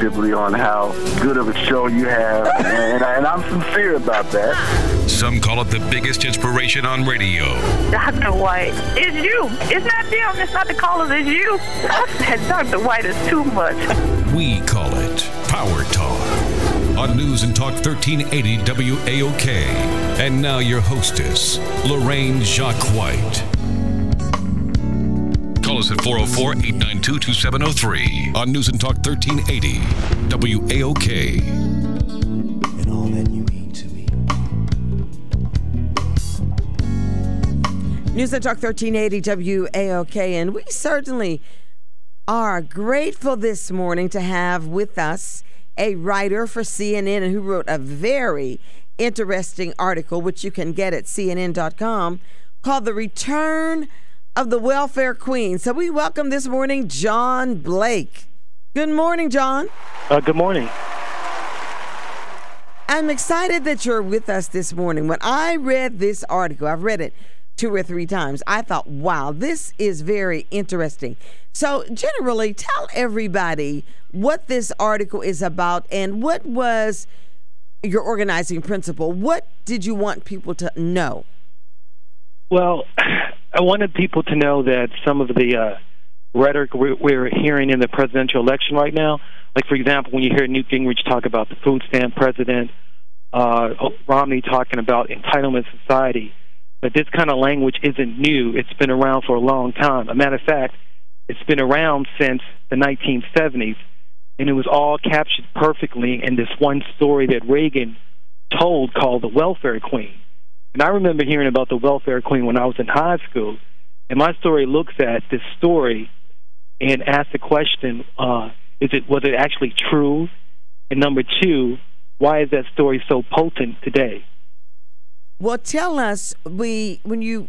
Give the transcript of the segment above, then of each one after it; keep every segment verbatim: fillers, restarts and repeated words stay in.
positively on how good of a show you have, and, and I'm sincere about that. Some call it the biggest inspiration on radio. Doctor White, it's you. It's not them. It's not the callers. It's you. I said Doctor White is too much. We call it Power Talk on News and Talk thirteen eighty W A O K. And now your hostess, Lorraine Jacques White. Call us at four oh four, eight nine two, two seven oh three on News and Talk thirteen eighty W A O K. And all that you mean to me. News and Talk thirteen eighty W A O K, and we certainly are grateful this morning to have with us a writer for C N N and who wrote a very interesting article, which you can get at C N N dot com, called The Return of the Welfare Queen. So we welcome this morning John Blake. Good morning, John. Uh, good morning. I'm excited that you're with us this morning. When I read this article, I've read it two or three times, I thought, wow, this is very interesting. So generally, tell everybody what this article is about and what was your organizing principle. What did you want people to know? Well, I wanted people to know that some of the uh, rhetoric we're, we're hearing in the presidential election right now, like, for example, when you hear Newt Gingrich talk about the food stamp president, uh, Romney talking about entitlement society, that this kind of language isn't new. It's been around for a long time. As a matter of fact, it's been around since the nineteen seventies, and it was all captured perfectly in this one story that Reagan told called The Welfare Queen. And I remember hearing about the Welfare Queen when I was in high school, and my story looks at this story and asks the question, uh, is it was it actually true? And number two, why is that story so potent today? Well, tell us, we when you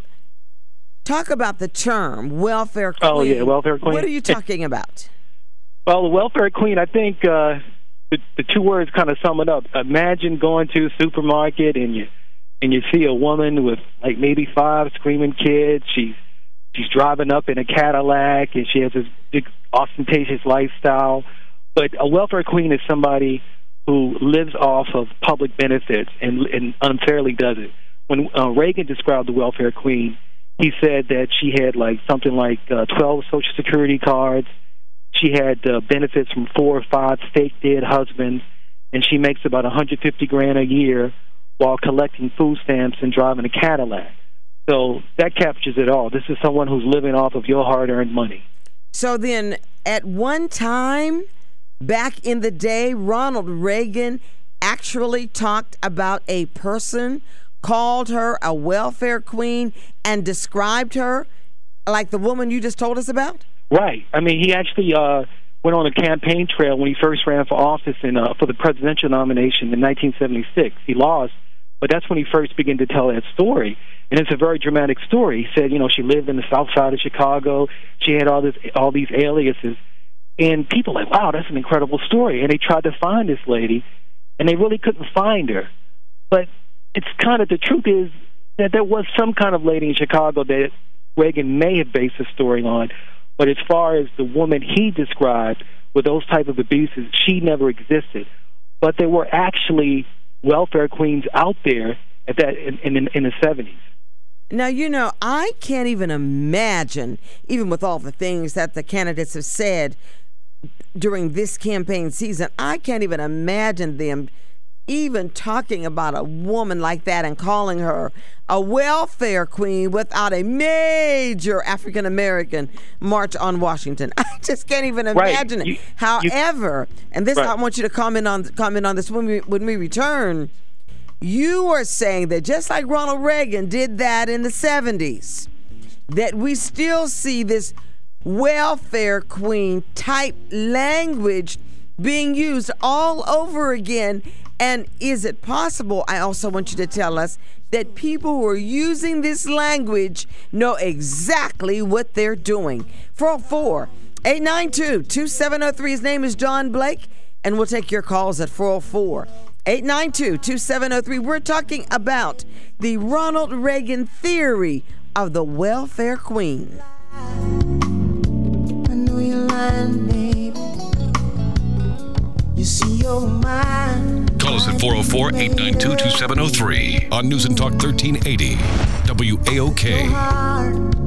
talk about the term welfare queen. Oh, yeah, welfare queen. What are you talking about? Well, the welfare queen, I think uh, the, the two words kind of sum it up. Imagine going to a supermarket and you and you see a woman with like maybe five screaming kids. She's she's driving up in a Cadillac and she has this big ostentatious lifestyle. But a welfare queen is somebody who lives off of public benefits and, and unfairly does it. When uh, Reagan described the welfare queen, he said that she had like something like uh, twelve Social Security cards. She had uh, benefits from four or five fake dead husbands, and she makes about one hundred fifty grand a year while collecting food stamps and driving a Cadillac. So that captures it all. This is someone who's living off of your hard-earned money. So then, at one time, back in the day, Ronald Reagan actually talked about a person, called her a welfare queen, and described her like the woman you just told us about? Right. I mean, he actually uh, went on a campaign trail when he first ran for office in, uh, for the presidential nomination in nineteen seventy-six. He lost, but that's when he first began to tell that story. And it's a very dramatic story. He said, you know, she lived in the south side of Chicago. She had all this, all these aliases. And people were like, wow, that's an incredible story. And they tried to find this lady, and they really couldn't find her. But it's kind of, the truth is that there was some kind of lady in Chicago that Reagan may have based the story on. But as far as the woman he described with those type of abuses, she never existed. But there were actually welfare queens out there at that in, in, in the seventies. Now, you know, I can't even imagine, even with all the things that the candidates have said during this campaign season, I can't even imagine them even talking about a woman like that and calling her a welfare queen without a major African-American march on Washington. I just can't even imagine right. it. You, However, you, and this right. I want you to comment on comment on this when we when we return. You are saying that just like Ronald Reagan did that in the seventies, that we still see this welfare queen type language being used all over again. And is it possible, I also want you to tell us, that people who are using this language know exactly what they're doing? four oh four, eight nine two, two seven oh three. His name is John Blake, and we'll take your calls at four oh four, eight nine two, two seven oh three. We're talking about the Ronald Reagan theory of the welfare queen. I know you're lying, babe. don't mind. Call us at four oh four, eight nine two, two seven oh three on News and Talk thirteen eighty W A O K. Heart.